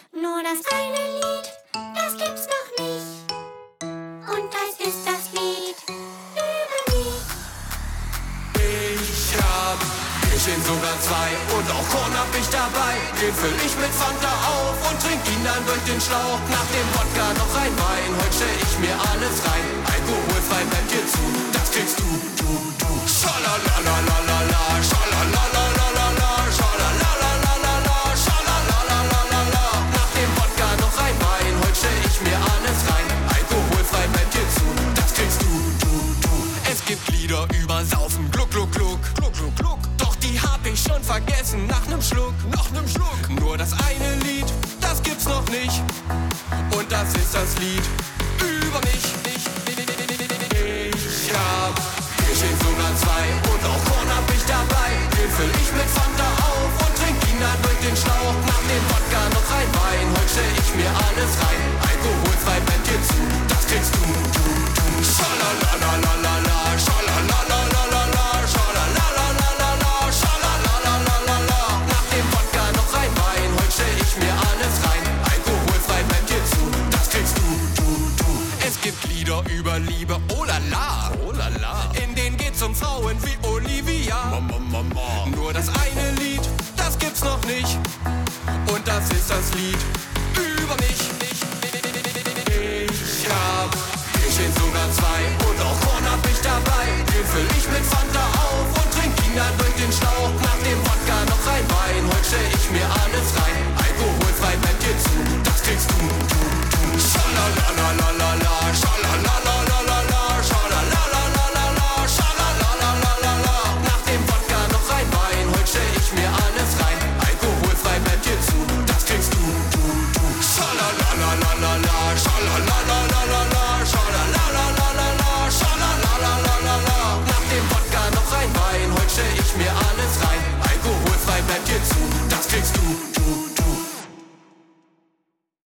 Nur das eine Lied, das gibt's noch nicht. Und das ist das Lied über mich. Ich hab Bierchen, sogar zwei, und auch Korn hab ich dabei. Den füll ich mit Fanta auf und trink ihn dann durch den Schlauch. Nach dem Wodka noch ein Wein, heute stell ich mir alles rein. Alkoholfrei bleibt dir zu, das kriegst du. Schalalalalala, schalalalalala, schalalalalala, schalalalalala. Nach dem Wodka noch ein Wein, heute stell ich mir alles rein. Alkoholfrei bleibt dir zu, das kriegst du. Es gibt Lieder über Saufen, gluck, gluck, gluck, gluck, gluck, gluck. Doch die hab ich schon vergessen, nach nem Schluck. Nur das eine Lied, das gibt's noch nicht. Und das ist das Lied über mich. Ich hab Bierchen, sogar zwei, und auch Korn hab ich dabei. Den füll ich mit Fanta auf und trink ihn dann durch den Schlauch. Nach dem Wodka noch ein Wein, heute stell ich mir alles rein. Alkoholfrei bleibt dir zu, das kriegst du. Schalalalalala, schalalalalala, schalalalalala, schalalalalala. Nach dem Wodka noch ein Wein, heute stell ich mir alles rein. Alkoholfrei bleibt dir zu, das kriegst du. Es gibt Lieder über Liebe, oh la la, oh la la. In denen geht's um Frauen wie Olivia. Nur das eine Lied, das gibt's noch nicht. Und das ist das Lied